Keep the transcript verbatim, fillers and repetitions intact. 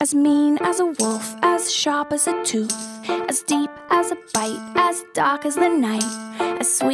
As mean as a wolf, as sharp as a tooth, as deep as a bite, as dark as the night, as sweet